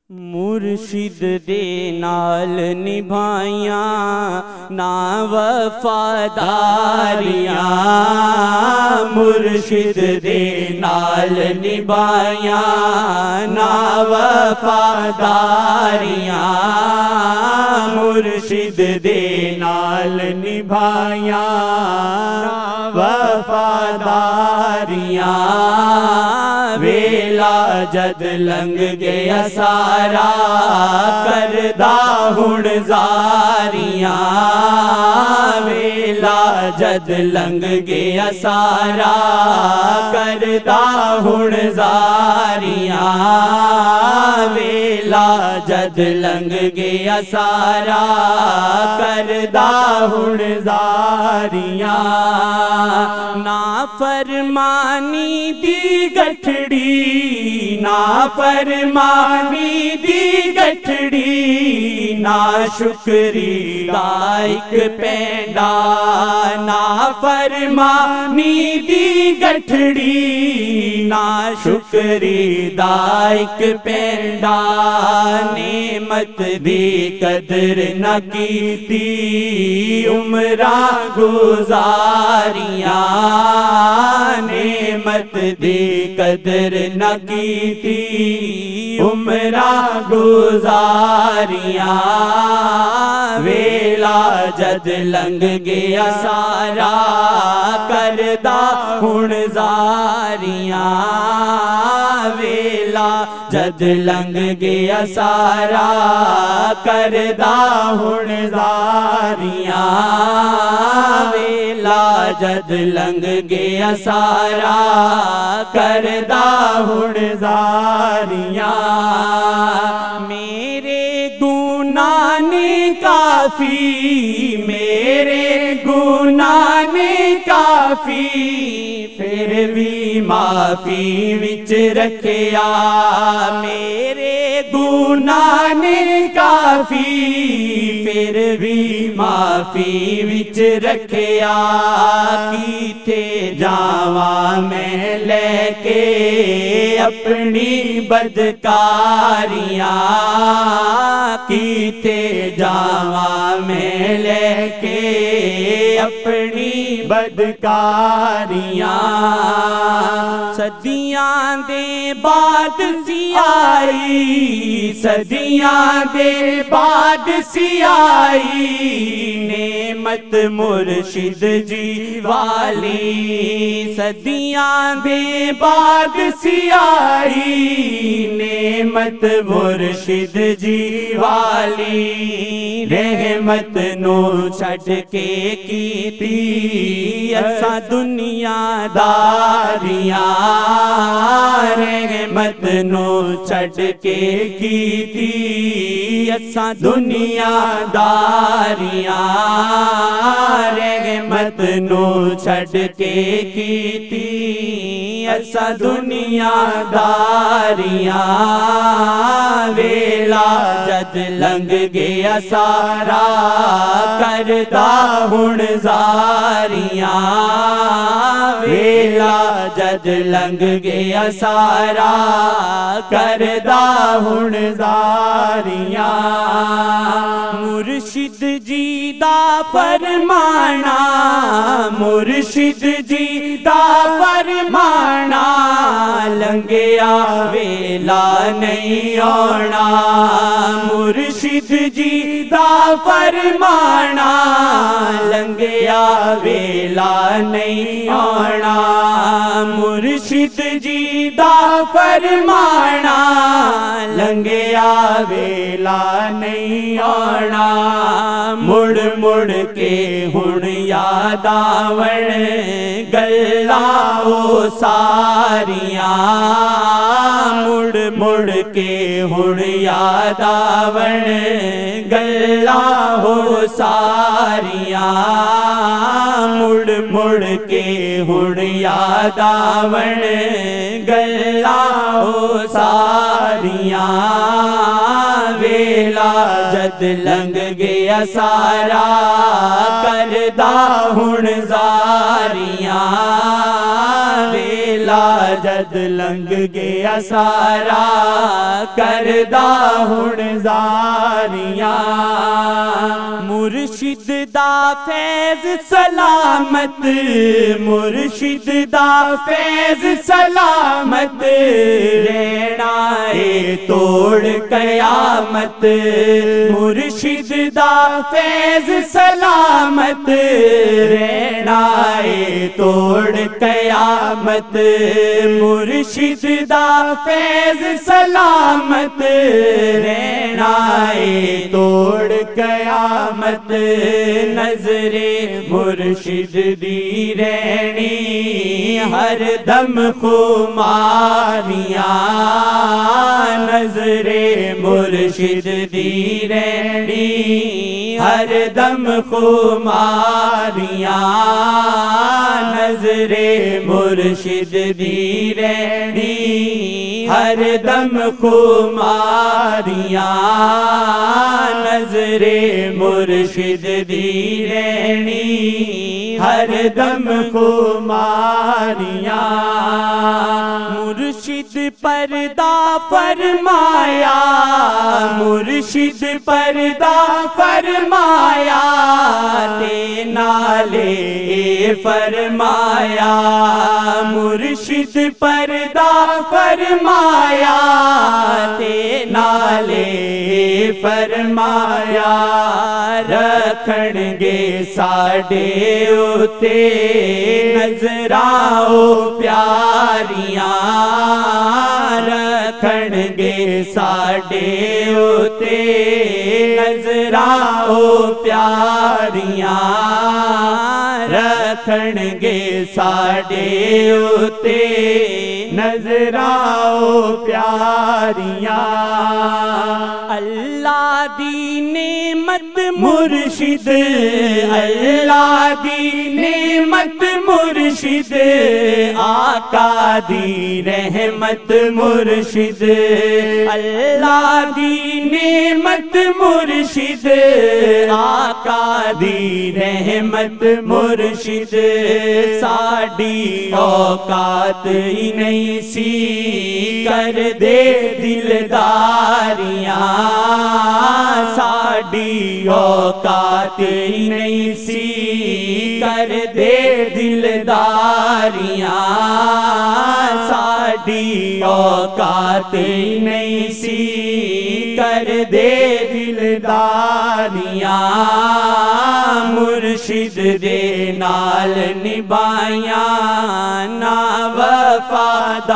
مرشد دے نال نبھائیاں نا وفاداریاں، مرشد دے نال نبھائیاں نا وفاداریاں، مرشد دے نال نبھائیاں وفاداریاں، ویلا جد لنگ گیا سارا کردہ ہن زاریاں، ویلا جد لنگ گیا سارا کردہ ہن زاریاں، ویلا جد لنگ گیا سارا کردہ ہن زاریاں، نافرمانی دی گٹھڑی، نافرمانی دی گٹھڑی، ناشکری دا ایک پینڈا، نافرمانی دی گٹھڑی، ناشکری دا ایک پینڈا، نعمت دی قدر نہ کیتی عمراں گزاریاں، نعمت دی قدر نہ کیتی عمراں گزاریاں، ویلا جد لنگ گیا سارا کردہ ہن زاریاں، ویلا جد لنگ گیا سارا کردہ ہن زاریاں، ویلا جد لنگ گیا سارا کردہ ہن زاریاں، میرے گناہ نے کافی، میرے گناہ نے کافی، پھر بھی معافی وچ رکھیا، میرے گناہ نے کافی، پھر بھی معافی وچ رکھیا، کیتے جاواں میں لے کے اپنی بدکاریاں، کیتے جاواں میں لے کے اپنی بدکاریاں، صدیاں دے بعد سیائی، صدیاں دے بعد سیائی، نعمت مرشد جی والی، صدیاں دے بعد سیائی، نعمت مرشد جی والی، رحمت نو چھڈ کے کیتی اساں دنیا داریاں، رحمت نو چھڈ کے کیتی اساں دنیا داریاں، رحمت نو چھڈ کے کیتی اساں دنیا داریاں، ویلا جد لنگ گیا سارا کردہ ہن زاریاں، ویلا جد لنگ گیا سارا کردہ ہن زاریاں، مرشد جی دا فرمانا، مرشد جی دا فرمانا، لنگیا ویلا نہیں آنا، مرشد جی دا فرمانا، لنگیا ویلا نہیں آنا، مرشد جی دا فرمانا، لنگیا ویلا نہیں آنا، مڑ مڑ کے ہن یاد آون گلاں او ساریاں، مڑ مڑ کے ہن یاد آون گلاں او ساریاں، مڑ مڑ کے ہن یاد آون گلاں او ساریاں، ویلا جد لنگ گیا سارا کردا ہن زاریاں ویلا جد لنگ گیا سارا کردا ہن زاریاں مرشد دا فیض سلامت مرشد دا فیض سلامت رہنا ہے توڑ قیامت مرشد دا فیض سلامت رہنا ہے توڑ قیامت مرشد دا فیض سلامت رہنا ہے توڑ قیامت نظر مرشد دی رہنی ہر دم خماریاں نظر مرشد دی رہنی ہر دم خماریاں نظر مرشد دی رہنی ہر دم خماریاں نظر مرشد دی رہنی ہر دم خماریاں مرشد پردہ فرمایا مرشد پردہ فرمایا تے نالے فرمایا مرشد پردہ فرمایا تے نالے فرمایا رکھن گے ساڈے اُتے نظراں پیاریاں رکھن گے ساڈے اُتے نظراں پیاریاں رکھن گے ساڈے اُتے نظراں پیاریاں اللہ دی نعمت مرشد اللہ دی نعمت مرشد آقا دی رحمت مرشد اللہ دی نعمت مرشد آقا دی رحمت مرشد ساڈی اوقات ہی نہیں سی کر دے دلداریاں ساڈی اوقات ہی نہیں سی کر دے دلداریاں ساڈی اوقات ہی نہیں سی کر دے دلداریاں مرشد دے نال نبھائیاں نا وفاداریاں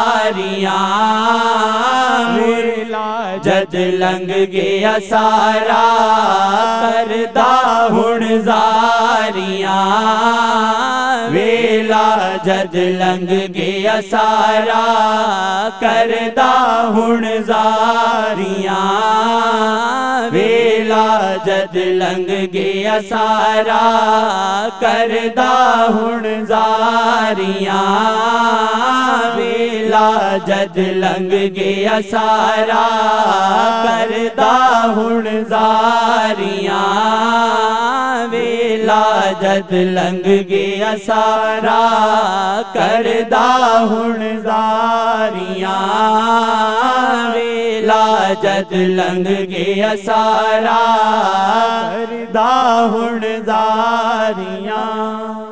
ویلا جد لنگ گیا سارا کردا ہن زاریاں ویلا جد لنگ گیا سارا کردا ہن زاریاں ویلا جد لنگ گیا سارا کردا ہن زاریاں ویلا جد لنگ گیا سارا کردا ہن زاریاں ویلا جد لنگ گیا سارا کردا ہن زاریاں ویلا جد لنگ گیا سارا کردا ہن زاریاں